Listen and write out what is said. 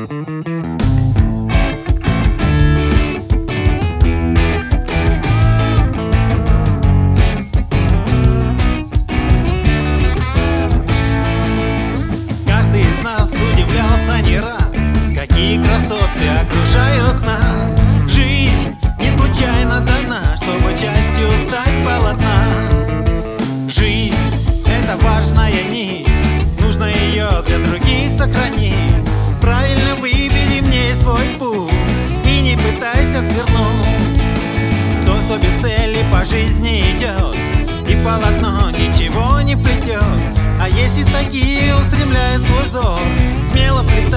Каждый из нас удивлялся не раз, какие красоты окружают нас. Жизнь не случайно дана, чтобы частью стать полотна. Жизнь — это важная нить, нужно ее для других сохранить. Правильно выбери в ней свой путь и не пытайся свернуть. Тот, кто без цели по жизни идет, и в полотно ничего не вплетет. А если такие устремляют свой взор, смело вплетают